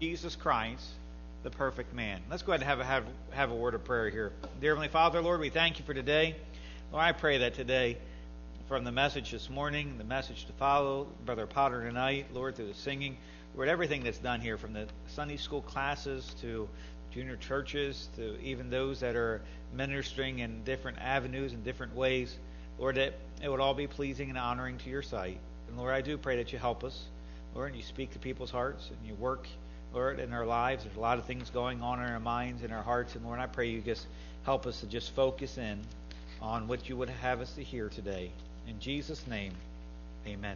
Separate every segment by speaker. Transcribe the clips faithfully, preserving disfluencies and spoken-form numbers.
Speaker 1: Jesus Christ, the perfect man. Let's go ahead and have a, have, have a word of prayer here. Dear Heavenly Father, Lord, we thank you for today. Lord, I pray that today, from the message this morning, the message to follow, Brother Potter tonight, Lord, through the singing, Lord, everything that's done here, from the Sunday school classes to junior churches to even those that are ministering in different avenues and different ways, Lord, that it would all be pleasing and honoring to your sight. And Lord, I do pray that you help us, Lord, and you speak to people's hearts and you work, Lord, in our lives. There's a lot of things going on in our minds and our hearts, and Lord, I pray you just help us to just focus in on what you would have us to hear today. In Jesus' name, amen.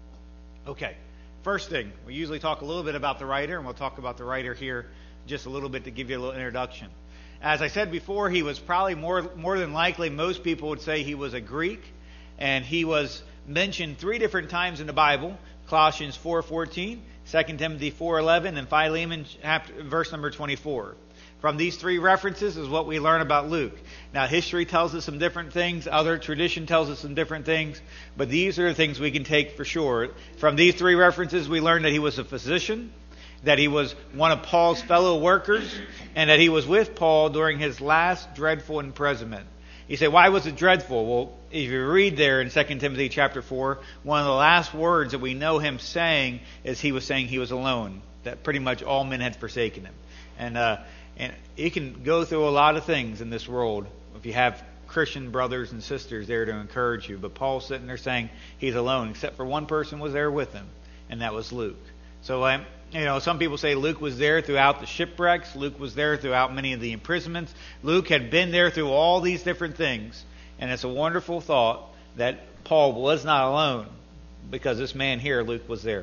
Speaker 1: Okay, first thing, we usually talk a little bit about the writer, and we'll talk about the writer here just a little bit to give you a little introduction. As I said before, he was probably more more than likely, most people would say he was a Greek, and he was mentioned three different times in the Bible: Colossians four fourteen, Second Timothy four eleven, and Philemon verse number twenty-four. From these three references is what we learn about Luke. Now, history tells us some different things. Other tradition tells us some different things. But these are the things we can take for sure. From these three references, we learn that he was a physician, that he was one of Paul's fellow workers, and that he was with Paul during his last dreadful imprisonment. You say, why was it dreadful? Well, if you read there in Second Timothy chapter four, one of the last words that we know him saying is he was saying he was alone, that pretty much all men had forsaken him. And uh, and you can go through a lot of things in this world if you have Christian brothers and sisters there to encourage you. But Paul's sitting there saying he's alone, except for one person was there with him, and that was Luke. So, um, you know, some people say Luke was there throughout the shipwrecks. Luke was there throughout many of the imprisonments. Luke had been there through all these different things. And it's a wonderful thought that Paul was not alone, because this man here, Luke, was there.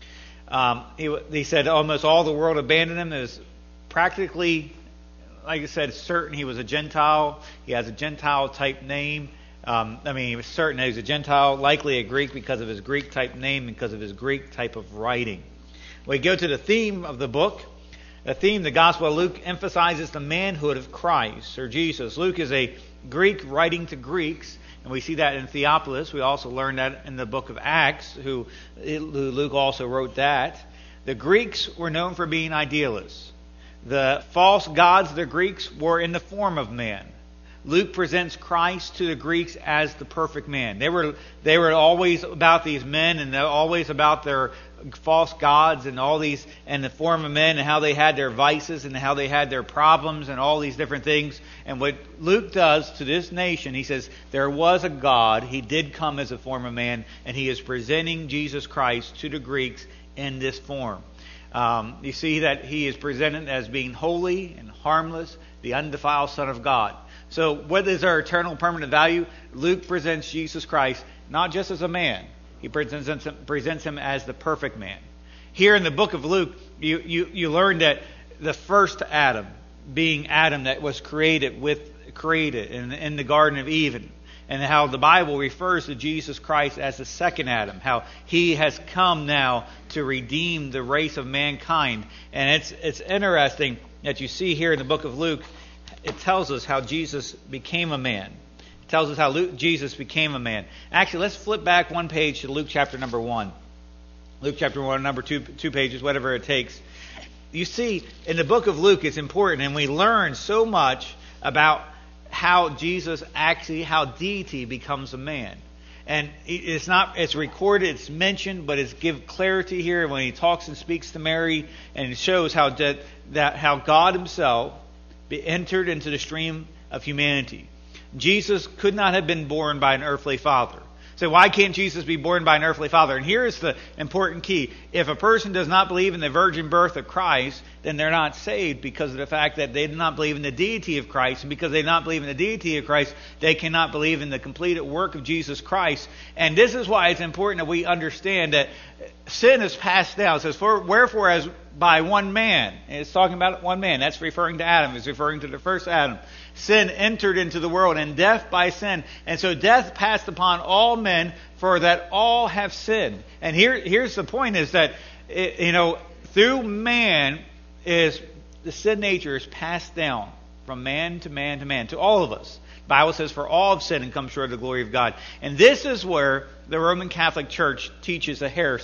Speaker 1: Um, he, he said almost all the world abandoned him. It was practically, like I said, certain he was a Gentile. He has a Gentile type name. Um, I mean, he was certain that he was a Gentile, likely a Greek because of his Greek type name, because of his Greek type of writing. We go to the theme of the book. The theme, the Gospel of Luke, emphasizes the manhood of Christ, or Jesus. Luke is a Greek writing to Greeks, and we see that in Theophilus. We also learn that in the book of Acts, who, who Luke also wrote that. The Greeks were known for being idealists. The false gods of the Greeks were in the form of man. Luke presents Christ to the Greeks as the perfect man. They were they were always about these men, and they're always about their false gods and all these, and the form of men, and how they had their vices and how they had their problems and all these different things. And what Luke does to this nation, he says there was a God. He did come as a form of man, and he is presenting Jesus Christ to the Greeks in this form. Um, you see that he is presented as being holy and harmless, the undefiled Son of God. So what is our eternal permanent value? Luke presents Jesus Christ not just as a man. He presents him, presents him as the perfect man. Here in the book of Luke, you, you, you learn that the first Adam, being Adam that was created with created in, in the Garden of Eden, and how the Bible refers to Jesus Christ as the second Adam, how he has come now to redeem the race of mankind. And it's it's interesting that you see here in the book of Luke, it tells us how Jesus became a man. It tells us how Luke, Jesus became a man. Actually, let's flip back one page to Luke chapter number one. Luke chapter one, number two, two pages, whatever it takes. You see, in the book of Luke, it's important, and we learn so much about how Jesus actually, how deity becomes a man. And it's not, it's recorded, it's mentioned, but it's give clarity here when he talks and speaks to Mary, and it shows how that, that how God himself entered into the stream of humanity. Jesus could not have been born by an earthly father. So why can't Jesus be born by an earthly father? And here is the important key. If a person does not believe in the virgin birth of Christ, then they're not saved because of the fact that they do not believe in the deity of Christ. And because they do not believe in the deity of Christ, they cannot believe in the completed work of Jesus Christ. And this is why it's important that we understand that sin is passed down. It says, For, wherefore as by one man, and it's talking about one man, that's referring to Adam, it's referring to the first Adam. Sin entered into the world, and death by sin. And so death passed upon all men, for that all have sinned. And here, here's the point, is that, it, you know, through man, is the sin nature is passed down from man to man to man, to all of us. The Bible says, for all have sinned and come short of the glory of God. And this is where the Roman Catholic Church teaches a heresy.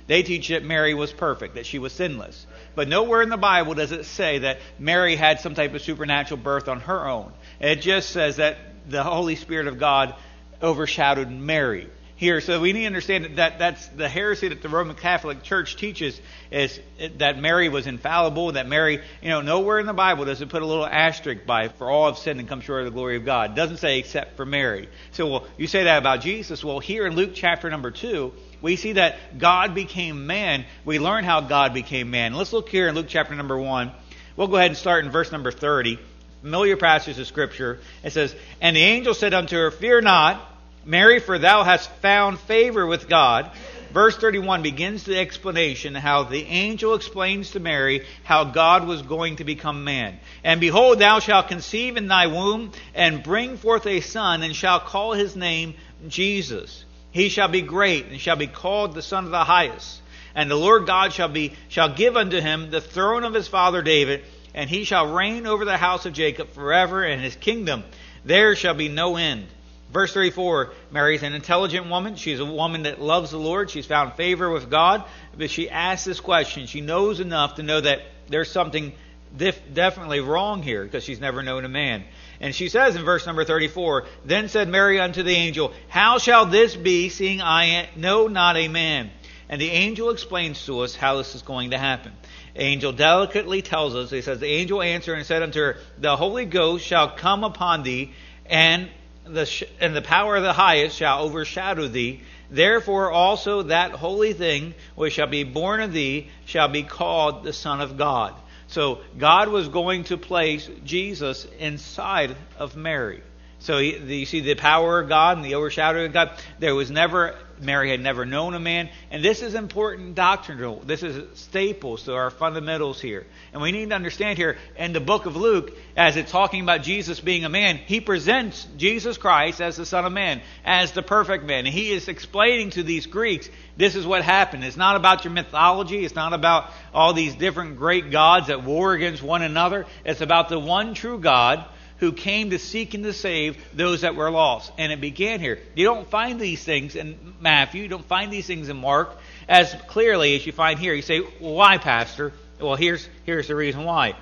Speaker 1: They teach that Mary was perfect, that she was sinless. But nowhere in the Bible does it say that Mary had some type of supernatural birth on her own. It just says that the Holy Spirit of God overshadowed Mary here. So we need to understand that, that that's the heresy that the Roman Catholic Church teaches, is that Mary was infallible, that Mary, you know, nowhere in the Bible does it put a little asterisk by, for all have sinned and come short of the glory of God. It doesn't say except for Mary. So, well, you say that about Jesus. Well, here in Luke chapter number two, we see that God became man. We learn how God became man. Let's look here in Luke chapter number one. We'll go ahead and start in verse number thirty. Familiar passage of Scripture. It says, "And the angel said unto her, Fear not, Mary, for thou hast found favor with God." Verse thirty-one begins the explanation, how the angel explains to Mary how God was going to become man. "And behold, thou shalt conceive in thy womb, and bring forth a son, and shalt call his name Jesus. He shall be great, and shall be called the Son of the Highest. And the Lord God shall be shall give unto him the throne of his father David, and he shall reign over the house of Jacob forever, and his kingdom there shall be no end." Verse thirty-four, Mary's an intelligent woman. She's a woman that loves the Lord. She's found favor with God. But she asks this question. She knows enough to know that there's something def- definitely wrong here, because she's never known a man. And she says in verse number thirty-four, "Then said Mary unto the angel, How shall this be, seeing I know not a man?" And the angel explains to us how this is going to happen. The angel delicately tells us, he says, "The angel answered and said unto her, The Holy Ghost shall come upon thee, and the sh- and the power of the highest shall overshadow thee. Therefore also that holy thing which shall be born of thee shall be called the Son of God." So God was going to place Jesus inside of Mary. So you see the power of God and the overshadowing of God. There was never, Mary had never known a man. And this is important doctrinal. This is staples to our fundamentals here. And we need to understand here in the book of Luke, as it's talking about Jesus being a man, he presents Jesus Christ as the Son of Man, as the perfect man. And he is explaining to these Greeks, this is what happened. It's not about your mythology. It's not about all these different great gods that war against one another. It's about the one true God who came to seek and to save those that were lost. And it began here. You don't find these things in Matthew. You don't find these things in Mark as clearly as you find here. You say, well, why, Pastor? Well, here's, here's the reason why.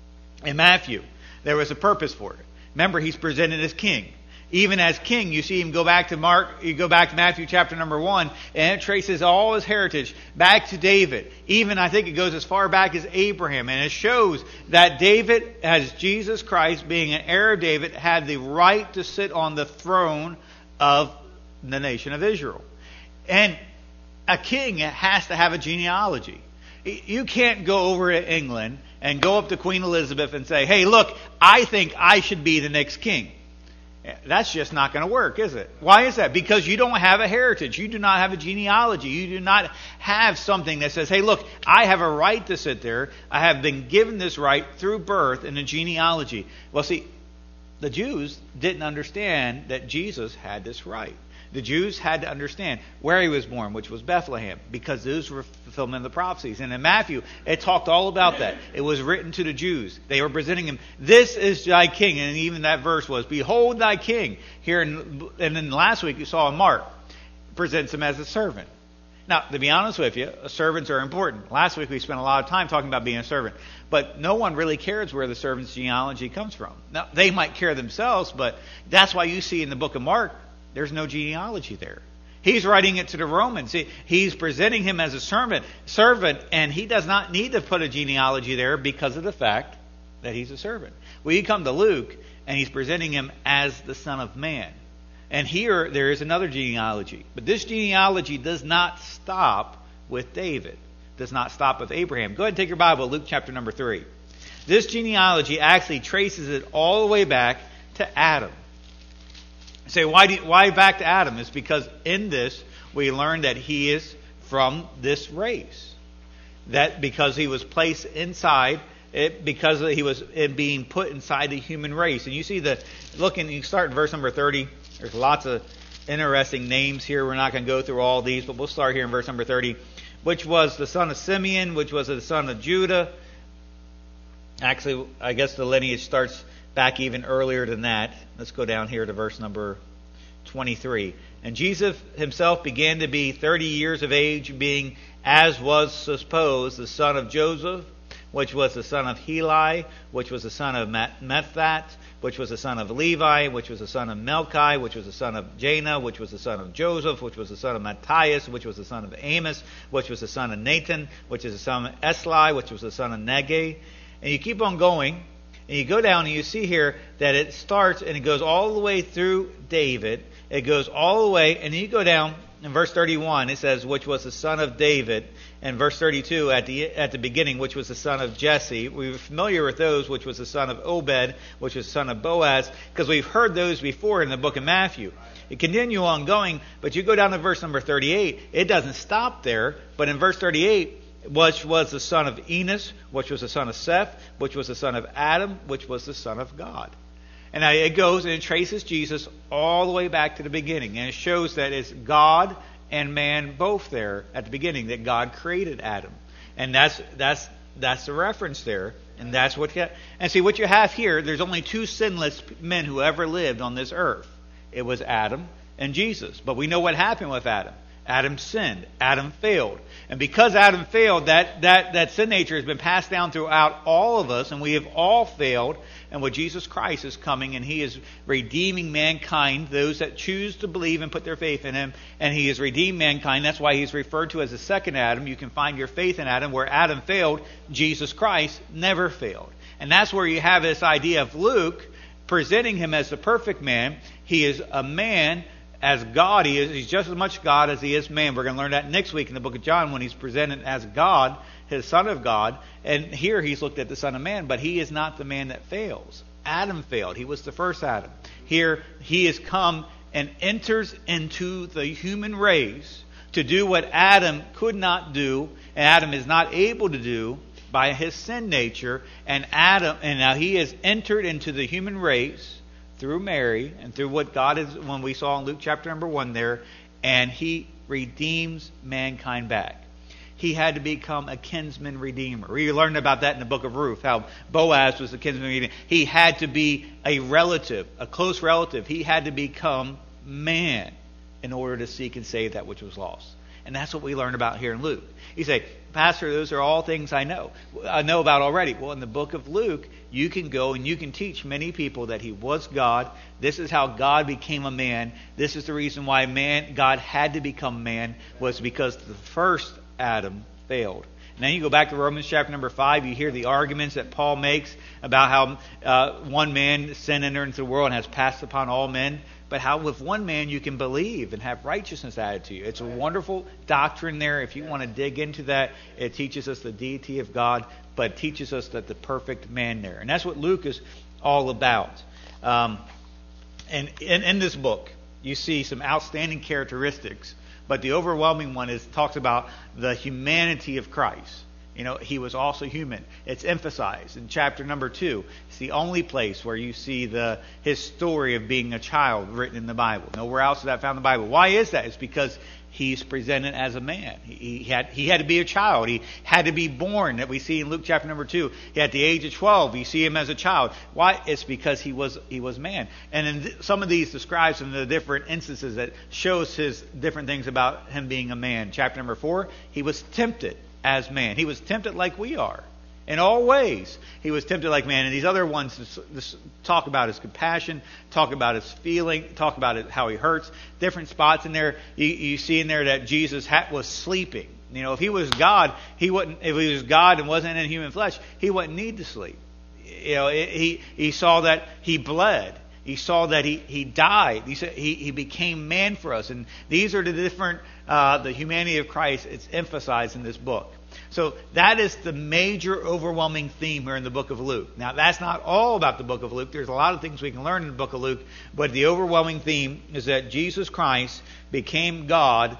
Speaker 1: In Matthew, there was a purpose for it. Remember, he's presented as king. Even as king, you see him go back to Mark, you go back to Matthew chapter number one, and it traces all his heritage back to David. Even, I think it goes as far back as Abraham. And it shows that David, as Jesus Christ, being an heir of David, had the right to sit on the throne of the nation of Israel. And a king has to have a genealogy. You can't go over to England and go up to Queen Elizabeth and say, hey, look, I think I should be the next king. That's just not going to work, is it? Why is that? Because you don't have a heritage. You do not have a genealogy. You do not have something that says, hey, look, I have a right to sit there. I have been given this right through birth in a genealogy. Well, see, the Jews didn't understand that Jesus had this right. The Jews had to understand where he was born, which was Bethlehem, because those were fulfillment of the prophecies. And in Matthew, it talked all about that. It was written to the Jews. They were presenting him, this is thy king. And even that verse was, behold thy king. Here, in, and then last week you saw in Mark, presents him as a servant. Now, to be honest with you, servants are important. Last week we spent a lot of time talking about being a servant. But no one really cares where the servant's genealogy comes from. Now, they might care themselves, but that's why you see in the book of Mark, there's no genealogy there. He's writing it to the Romans. He, he's presenting him as a servant, servant, and he does not need to put a genealogy there because of the fact that he's a servant. Well, you come to Luke, and he's presenting him as the Son of Man. And here, there is another genealogy. But this genealogy does not stop with David. Does not stop with Abraham. Go ahead and take your Bible, Luke chapter number three. This genealogy actually traces it all the way back to Adam. Say, why do you, why back to Adam? It's because in this we learn that he is from this race. That because he was placed inside, it, because he was being put inside the human race. And you see the, look, and you start in verse number thirty. There's lots of interesting names here. We're not going to go through all these, but we'll start here in verse number thirty. Which was the son of Simeon, which was the son of Judah. Actually, I guess the lineage starts back even earlier than that. Let's go down here to verse number twenty-three. And Jesus himself began to be thirty years of age, being as was supposed, the son of Joseph, which was the son of Heli, which was the son of Methat, which was the son of Levi, which was the son of Melchi, which was the son of Janah, which was the son of Joseph, which was the son of Matthias, which was the son of Amos, which was the son of Nathan, which is the son of Esli, which was the son of Nege. And you keep on going, and you go down and you see here that it starts and it goes all the way through David. It goes all the way, and then you go down in verse thirty-one, it says, which was the son of David. And verse thirty-two, at the at the beginning, which was the son of Jesse. We were familiar with those, which was the son of Obed, which was the son of Boaz, because we've heard those before in the book of Matthew. It continue on going, but you go down to verse number thirty-eight, it doesn't stop there, but in verse thirty-eight, which was the son of Enos, which was the son of Seth, which was the son of Adam, which was the son of God. And it goes and it traces Jesus all the way back to the beginning. And it shows that it's God and man both there at the beginning, that God created Adam. And that's that's that's the reference there. And that's what you, and see what you have here, there's only two sinless men who ever lived on this earth. It was Adam and Jesus. But we know what happened with Adam. Adam sinned. Adam failed. And because Adam failed, that, that, that sin nature has been passed down throughout all of us, and we have all failed. And what Jesus Christ is coming, and He is redeeming mankind, those that choose to believe and put their faith in Him, and He has redeemed mankind. That's why He's referred to as the second Adam. You can find your faith in Adam. Where Adam failed, Jesus Christ never failed. And that's where you have this idea of Luke presenting Him as the perfect man. He is a man. As God, he is, he's just as much God as he is man. We're going to learn that next week in the book of John when he's presented as God, his Son of God. And here he's looked at the Son of Man, but he is not the man that fails. Adam failed. He was the first Adam. Here he has come and enters into the human race to do what Adam could not do, and Adam is not able to do by his sin nature. And Adam, and now he has entered into the human race through Mary and through what God is, when we saw in Luke chapter number one there, and He redeems mankind back. He had to become a kinsman redeemer. We learned about that in the book of Ruth, how Boaz was the kinsman redeemer. He had to be a relative, a close relative. He had to become man in order to seek and save that which was lost. And that's what we learn about here in Luke. You say, Pastor, those are all things I know. I know about already. Well, in the book of Luke, you can go and you can teach many people that He was God. This is how God became a man. This is the reason why man, God had to become man, was because the first Adam failed. And then you go back to Romans chapter number five, you hear the arguments that Paul makes about how uh, one man sin entered into the world and has passed upon all men. But how with one man you can believe and have righteousness added to you. It's a wonderful doctrine there. If you want to dig into that, it teaches us the deity of God, but it teaches us that the perfect man there. And that's what Luke is all about. Um, and in, in this book, you see some outstanding characteristics, but the overwhelming one is talks about the humanity of Christ. You know, He was also human. It's emphasized in chapter number two. It's the only place where you see the his story of being a child written in the Bible. Nowhere else is that found in the Bible. Why is that? It's because He's presented as a man. He, he had he had to be a child. He had to be born. That we see in Luke chapter number two. He at the age of twelve, you see Him as a child. Why? It's because he was he was man. And in th- some of these describes some of the different instances that shows his different things about Him being a man. Chapter number four, He was tempted as man. He was tempted like we are. In all ways, He was tempted like man. And these other ones this, this talk about His compassion, talk about His feeling, talk about it, how He hurts. Different spots in there. You, you see in there that Jesus ha- was sleeping. You know, if He was God, He wouldn't. If He was God and wasn't in human flesh, He wouldn't need to sleep. You know, it, he he saw that He bled. He saw that he, he died. He, said he he became man for us. And these are the different, uh, the humanity of Christ. It's emphasized in this book. So that is the major overwhelming theme here in the book of Luke. Now that's not all about the book of Luke. There's a lot of things we can learn in the book of Luke. But the overwhelming theme is that Jesus Christ became God,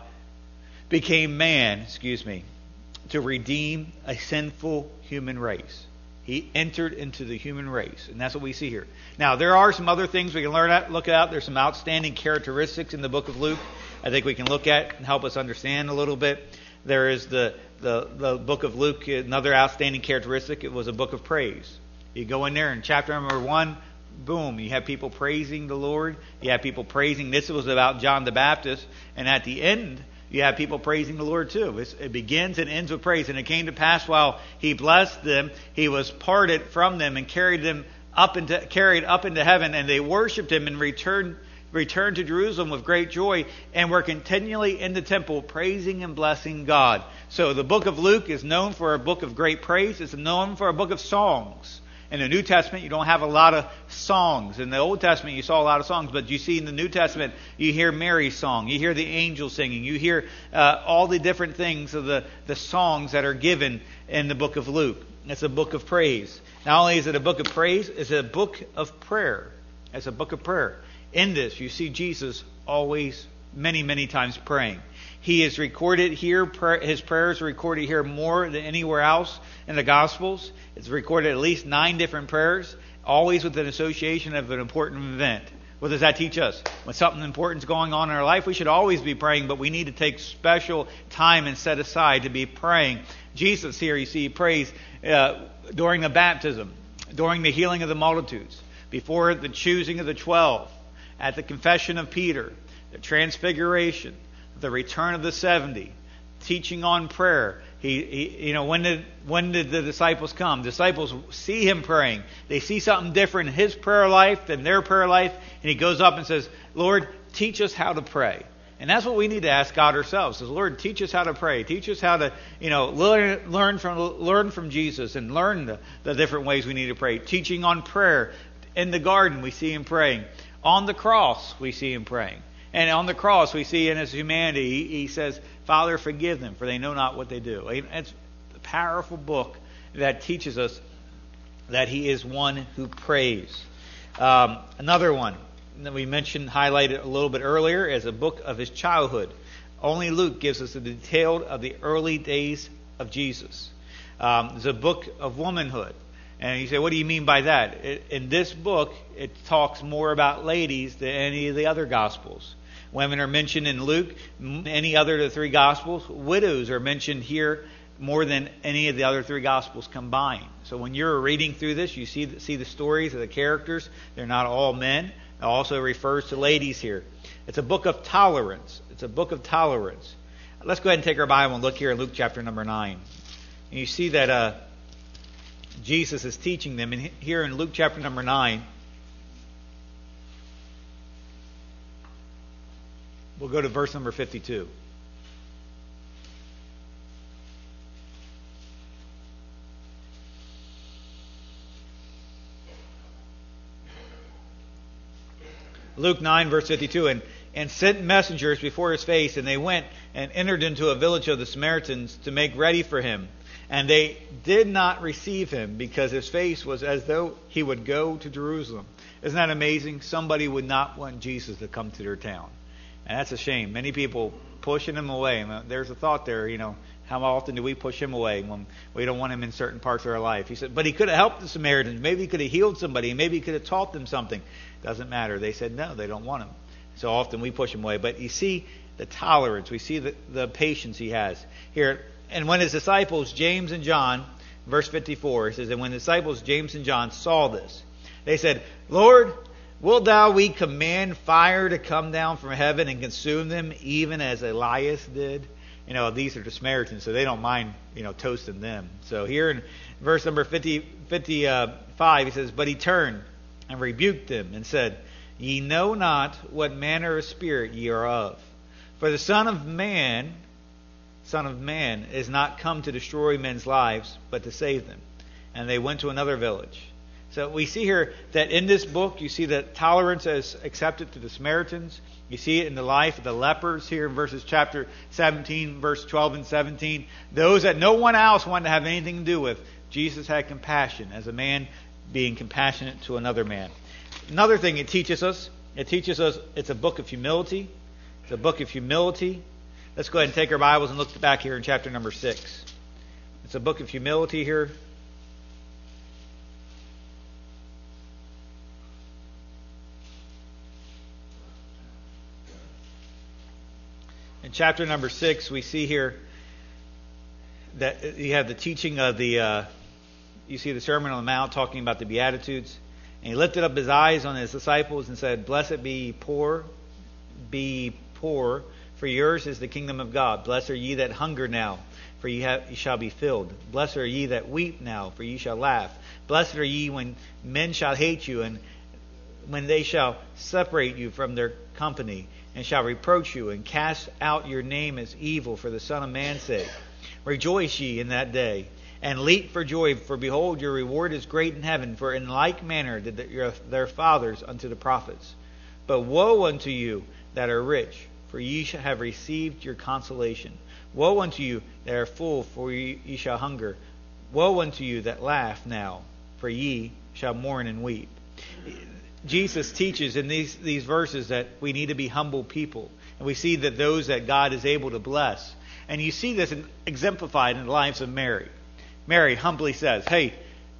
Speaker 1: became man, excuse me, to redeem a sinful human race. He entered into the human race. And that's what we see here. Now, there are some other things we can learn at, look at. There's some outstanding characteristics in the book of Luke I think we can look at and help us understand a little bit. There is the, the, the book of Luke, another outstanding characteristic. It was a book of praise. You go in there in chapter number one, boom, you have people praising the Lord. You have people praising. This was about John the Baptist. And at the end, you have people praising the Lord too. It's, it begins and ends with praise. And it came to pass while he blessed them, he was parted from them and carried them up into carried up into heaven, and they worshipped him and returned returned to Jerusalem with great joy, and were continually in the temple praising and blessing God. So the book of Luke is known for a book of great praise. It's known for a book of songs. In the New Testament, you don't have a lot of songs. In the Old Testament, you saw a lot of songs. But you see in the New Testament, you hear Mary's song. You hear the angels singing. You hear uh, all the different things of the, the songs that are given in the book of Luke. It's a book of praise. Not only is it a book of praise, it's a book of prayer. It's a book of prayer. In this, you see Jesus always, many, many times praying. He is recorded here, his prayers are recorded here more than anywhere else in the Gospels. It's recorded at least nine different prayers, always with an association of an important event. What does that teach us? When something important is going on in our life, we should always be praying, but we need to take special time and set aside to be praying. Jesus here, you see, prays uh, during the baptism, during the healing of the multitudes, before the choosing of the twelve, at the confession of Peter, the transfiguration, the return of the seventy, teaching on prayer. He, he, you know, when did when did the disciples come? Disciples see him praying. They see something different in his prayer life than their prayer life, and he goes up and says, "Lord, teach us how to pray." And that's what we need to ask God ourselves: "Says, Lord, teach us how to pray. Teach us how to, you know, learn learn from learn from Jesus and learn the, the different ways we need to pray." Teaching on prayer in the garden, we see him praying. On the cross, we see him praying. And on the cross, we see in his humanity, he, he says, "Father, forgive them, for they know not what they do." It's a powerful book that teaches us that he is one who prays. Um, another one that we mentioned, highlighted a little bit earlier, is a book of his childhood. Only Luke gives us the detail of the early days of Jesus. Um, it's a book of womanhood. And you say, what do you mean by that? It, in this book, it talks more about ladies than any of the other Gospels. Women are mentioned in Luke, any other of the three Gospels. Widows are mentioned here more than any of the other three Gospels combined. So when you're reading through this, you see, see the stories of the characters. They're not all men. It also refers to ladies here. It's a book of tolerance. It's a book of tolerance. Let's go ahead and take our Bible and look here in Luke chapter number nine. And you see that uh, Jesus is teaching them. And here in Luke chapter number nine, we'll go to verse number fifty-two. Luke nine, verse fifty-two, and, and sent messengers before his face, and they went and entered into a village of the Samaritans to make ready for him. And they did not receive him, because his face was as though he would go to Jerusalem. Isn't that amazing? Somebody would not want Jesus to come to their town. And that's a shame. Many people pushing him away. There's a thought there, you know, how often do we push him away when we don't want him in certain parts of our life? He said, but he could have helped the Samaritans. Maybe he could have healed somebody. Maybe he could have taught them something. Doesn't matter. They said no, they don't want him. So often we push him away. But you see the tolerance. We see the, the patience he has. Here, and when his disciples, James and John, verse fifty-four, it says, and when the disciples, James and John, saw this, they said, Lord, wilt thou we command fire to come down from heaven and consume them, even as Elias did? You know, these are the Samaritans, so they don't mind, you know, toasting them. So here in verse number fifty, fifty-five, he says, but he turned and rebuked them and said, ye know not what manner of spirit ye are of. For the Son of Man, Son of Man, is not come to destroy men's lives, but to save them. And they went to another village. So we see here that in this book, you see that tolerance is accepted to the Samaritans. You see it in the life of the lepers here in verses chapter seventeen, verse twelve and seventeen. Those that no one else wanted to have anything to do with, Jesus had compassion as a man being compassionate to another man. Another thing it teaches us, it teaches us it's a book of humility. It's a book of humility. Let's go ahead and take our Bibles and look back here in chapter number six. It's a book of humility here. In chapter number six, we see here that you have the teaching of the, uh, you see the Sermon on the Mount talking about the Beatitudes. And he lifted up his eyes on his disciples and said, blessed be poor, be poor, for yours is the kingdom of God. Blessed are ye that hunger now, for ye, have, ye shall be filled. Blessed are ye that weep now, for ye shall laugh. Blessed are ye when men shall hate you, and when they shall separate you from their company, and shall reproach you, and cast out your name as evil for the Son of Man's sake. Rejoice ye in that day, and leap for joy, for behold, your reward is great in heaven, for in like manner did the, their fathers unto the prophets. But woe unto you that are rich, for ye shall have received your consolation. Woe unto you that are full, for ye, ye shall hunger. Woe unto you that laugh now, for ye shall mourn and weep. Jesus teaches in these, these verses that we need to be humble people. And we see that those that God is able to bless. And you see this exemplified in the lives of Mary. Mary humbly says, hey,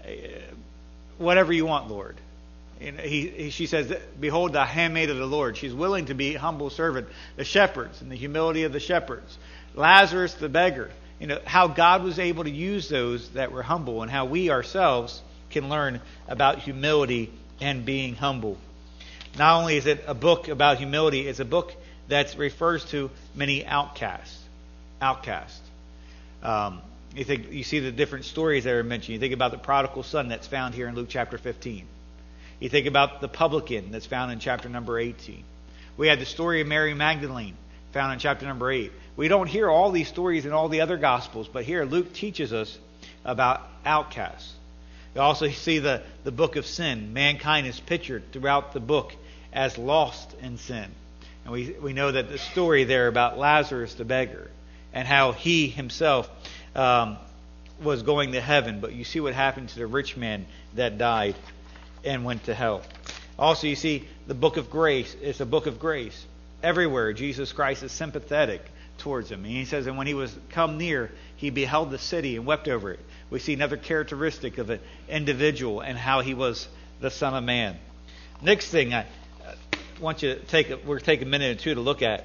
Speaker 1: whatever you want, Lord. And he, he, she says, behold, the handmaid of the Lord. She's willing to be a humble servant. The shepherds and the humility of the shepherds. Lazarus the beggar. You know, how God was able to use those that were humble, and how we ourselves can learn about humility and being humble. Not only is it a book about humility, it's a book that refers to many outcasts. Outcasts. Um, you think you see the different stories that are mentioned. You think about the prodigal son that's found here in Luke chapter fifteen. You think about the publican that's found in chapter number eighteen. We had the story of Mary Magdalene found in chapter number eight. We don't hear all these stories in all the other Gospels, but here Luke teaches us about outcasts. We also see the, the book of sin. Mankind is pictured throughout the book as lost in sin. And we, we know that the story there about Lazarus the beggar and how he himself um, was going to heaven. But you see what happened to the rich man that died and went to hell. Also, you see the book of grace. It's a book of grace. Everywhere, Jesus Christ is sympathetic towards him. And he says, and when he was come near, he beheld the city and wept over it. We see another characteristic of an individual and how he was the Son of Man. Next thing I want you to take, a, we're take a minute or two to look at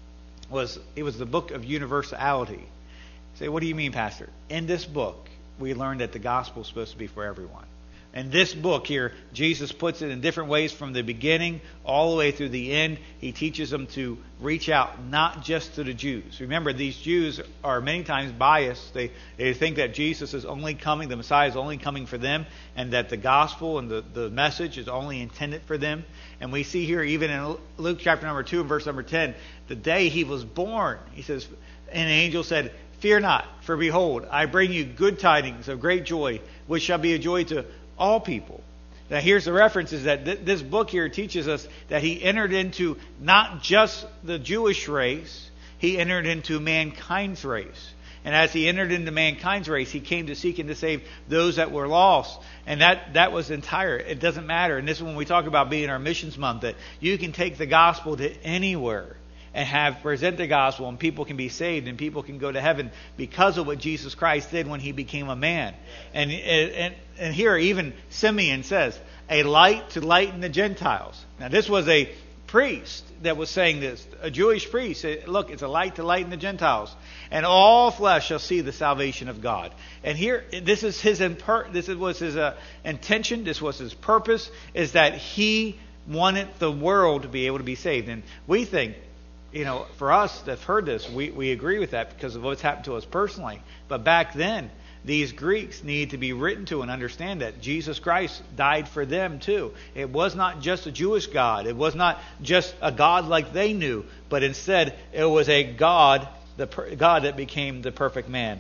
Speaker 1: was it was the book of universality. You say, what do you mean, Pastor? In this book, we learned that the gospel is supposed to be for everyone. In this book here, Jesus puts it in different ways from the beginning all the way through the end. He teaches them to reach out not just to the Jews. Remember, these Jews are many times biased. They, they think that Jesus is only coming, the Messiah is only coming for them, and that the gospel and the, the message is only intended for them. And we see here, even in Luke chapter number two and verse number ten, the day he was born, he says, and an angel said, fear not, for behold, I bring you good tidings of great joy, which shall be a joy to all people. Now here's the reference, is that th- this book here teaches us that he entered into not just the Jewish race, he entered into mankind's race. And as he entered into mankind's race, he came to seek and to save those that were lost. And that, that was entire. It doesn't matter. And this is when we talk about being our missions month, that you can take the gospel to anywhere and have present the gospel, and people can be saved and people can go to heaven because of what Jesus Christ did when he became a man. And and and here even Simeon says, a light to lighten the Gentiles. Now this was a priest that was saying this, a Jewish priest. Look, it's a light to lighten the Gentiles, and all flesh shall see the salvation of God. And here, this is his imper- this was his uh, intention. This was his purpose, is that he wanted the world to be able to be saved. And we think, you know, for us that have heard this, we, we agree with that because of what's happened to us personally. But back then, these Greeks need to be written to and understand that Jesus Christ died for them too. It was not just a Jewish God. It was not just a God like they knew, but instead it was a God, the God that became the perfect man.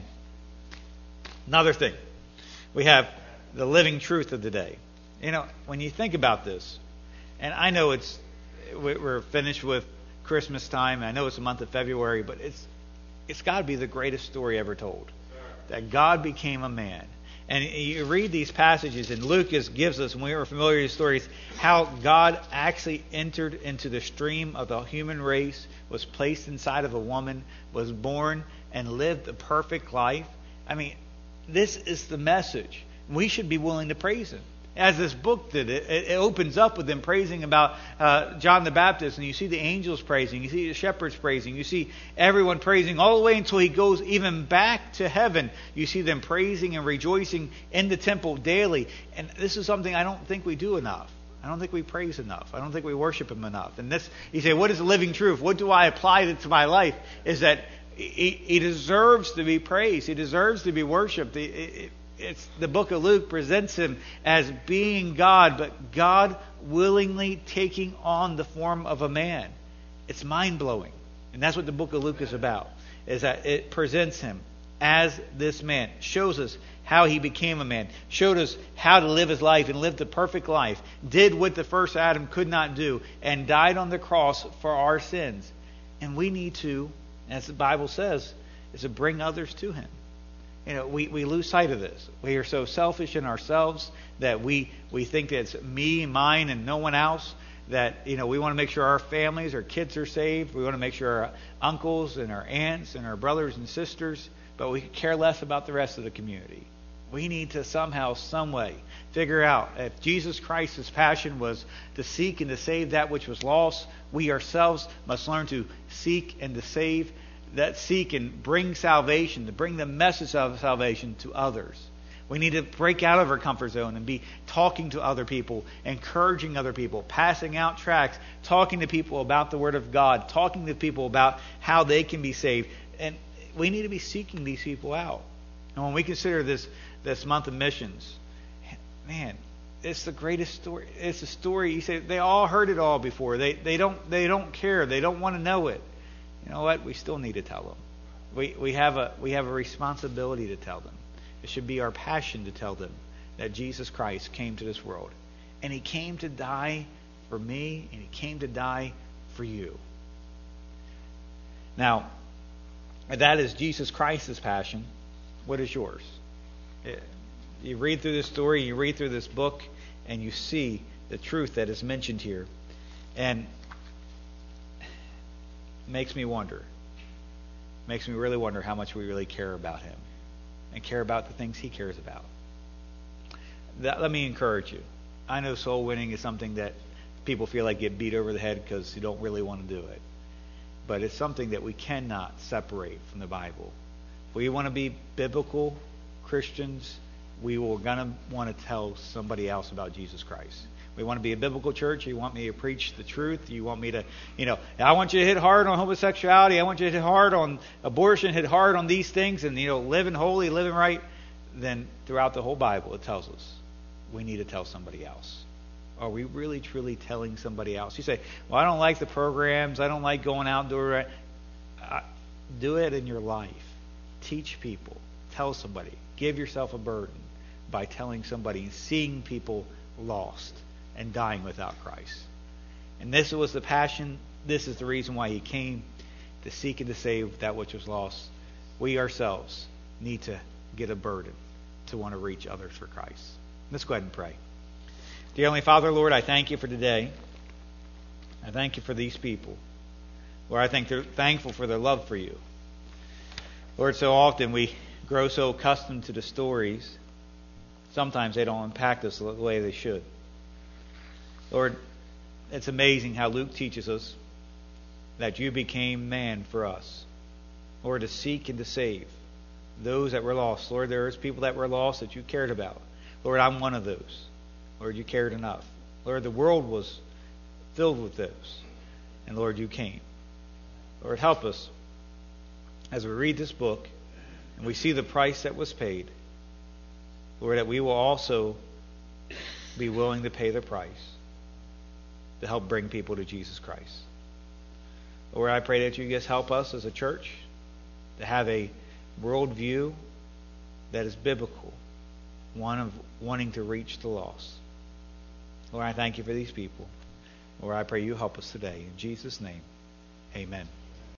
Speaker 1: Another thing, we have the living truth of the day. You know, when you think about this, and I know it's we're finished with Christmas time. I know it's the month of February, but it's it's got to be the greatest story ever told. That God became a man. And you read these passages, and Luke gives us, when we were familiar with stories, how God actually entered into the stream of the human race, was placed inside of a woman, was born, and lived a perfect life. I mean, this is the message. We should be willing to praise him. As this book did, it, it opens up with them praising about uh, John the Baptist, and you see the angels praising, you see the shepherds praising, you see everyone praising all the way until he goes even back to heaven. You see them praising and rejoicing in the temple daily. And this is something I don't think we do enough. I don't think we praise enough. I don't think we worship Him enough. And this, you say, what is the living truth? What do I apply to my life? Is that He, he deserves to be praised. He deserves to be worshipped. It, it, it's the book of Luke presents Him as being God, but God willingly taking on the form of a man. It's mind-blowing. And that's what the book of Luke is about, is that it presents Him as this man, shows us how He became a man, showed us how to live His life and lived the perfect life, did what the first Adam could not do, and died on the cross for our sins. And we need to, as the Bible says, is to bring others to Him. You know, we, we lose sight of this. We are so selfish in ourselves that we, we think that it's me, mine, and no one else. That, you know, we want to make sure our families, our kids are saved. We want to make sure our uncles and our aunts and our brothers and sisters, but we care less about the rest of the community. We need to somehow, some way, figure out if Jesus Christ's passion was to seek and to save that which was lost, we ourselves must learn to seek and to save, that seek and bring salvation, to bring the message of salvation to others. We need to break out of our comfort zone and be talking to other people, encouraging other people, passing out tracts, talking to people about the Word of God, talking to people about how they can be saved. And we need to be seeking these people out. And when we consider this this month of missions, man, it's the greatest story. It's a story. You say they all heard it all before. They they don't they don't care. They don't want to know it. You know what? We still need to tell them. We we have a we have a responsibility to tell them. It should be our passion to tell them that Jesus Christ came to this world. And He came to die for me, and He came to die for you. Now, that is Jesus Christ's passion. What is yours? You read through this story, you read through this book, and you see the truth that is mentioned here. And it makes me wonder. Makes me really wonder how much we really care about Him. And care about the things He cares about. That, let me encourage you. I know soul winning is something that people feel like get beat over the head because you don't really want to do it. But it's something that we cannot separate from the Bible. If we want to be biblical Christians, we will gonna want to tell somebody else about Jesus Christ. We want to be a biblical church. You want me to preach the truth. You want me to, you know, I want you to hit hard on homosexuality. I want you to hit hard on abortion, hit hard on these things, and, you know, living holy, living right. Then throughout the whole Bible, it tells us we need to tell somebody else. Are we really, truly telling somebody else? You say, well, I don't like the programs. I don't like going out and doing it. Uh, do it in your life. Teach people. Tell somebody. Give yourself a burden by telling somebody and seeing people lost and dying without Christ. And this was the passion. This is the reason why He came, to seek and to save that which was lost. We ourselves need to get a burden to want to reach others for Christ. Let's go ahead and pray. Dear Heavenly Father, Lord, I thank You for today. I thank You for these people. Lord, I think they're thankful for their love for You. Lord, so often we grow so accustomed to the stories, sometimes they don't impact us the way they should. Lord, it's amazing how Luke teaches us that You became man for us. Lord, to seek and to save those that were lost. Lord, there is people that were lost that You cared about. Lord, I'm one of those. Lord, You cared enough. Lord, the world was filled with those. And Lord, You came. Lord, help us as we read this book and we see the price that was paid. Lord, that we will also be willing to pay the price to help bring people to Jesus Christ. Lord, I pray that You just help us as a church to have a worldview that is biblical, one of wanting to reach the lost. Lord, I thank You for these people. Lord, I pray You help us today. In Jesus' name, amen.